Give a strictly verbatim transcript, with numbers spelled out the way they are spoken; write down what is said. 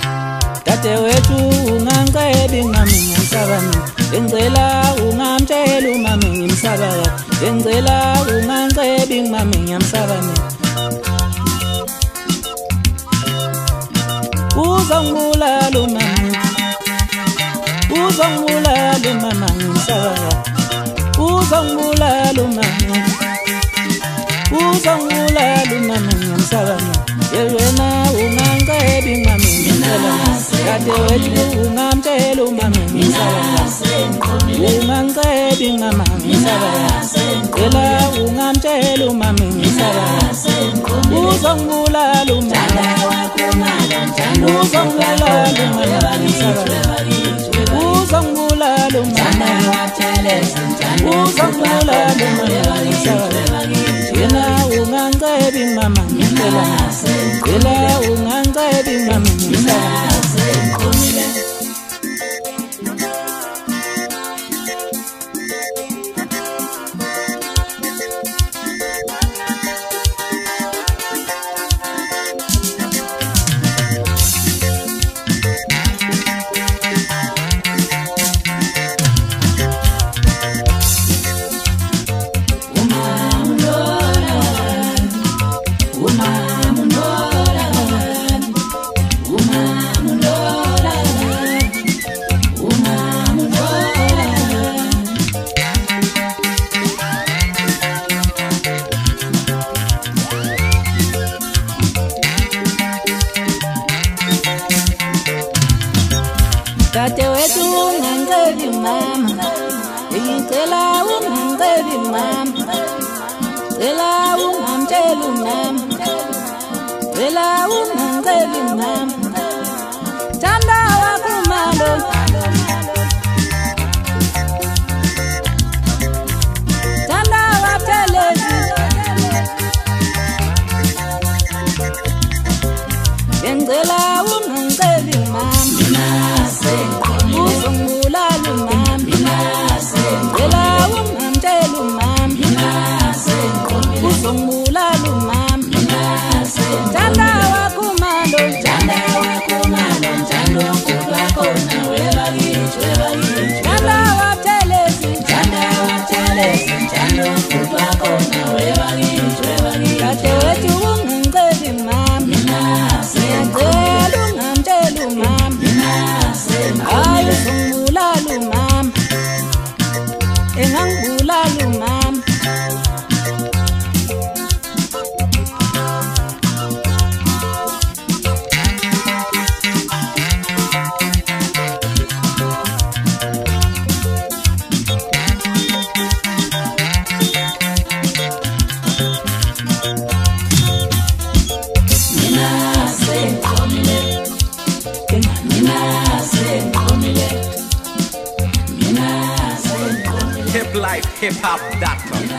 Dadewethu ungangcebe ngami ngiyamsabana, ngicela ungamtshela umama ngimsabaka, ngicela ungangcebe ngami ngiyamsabana. Uzongibulala umama, uzongibulala umama ngimsabaka, uzongibulala umama, uzongibulala umama ngiyamsabana. Yena ungangcebe ngami ngicela, dadewethu ungamtshela umama ngimsabaka, ungangcebe ngama ngimsabaka, ngicela ungamtshela umama ngimsabaka. Uzongibulala umama, uzongibulala umama ngimsabaka, uzongibulala umama, uzongibulala umama ngimsabaka. Yena ungangcebe ngama ngicela, ngicela ungangcebe ngama ngimsabaka. Dadewethu ungangcebe mama, ngicela ungangcebe mama, ngicela ungamtshela umama, ngicela ungangcebe mama. Thanda wakho umalo, thanda wabuthelezi, ngicela ungangcebe mama. Uzongibulala umama, ngicela ungamtshela umama, uzongibulala umama. Thanda wakho umalo, thanda wakho umalo, thanda omkhulu wakhona webakithi, webakithi. Thanda wabuthelezi, thanda wabuthelezi, thanda omkhulu wakhona webakithi, webakithi. Dadewethu ungangcebe mama, ngiyacela ungamtshela umama, hayi uzongibulala umama, engangibulala umama. hip life hip hop dot com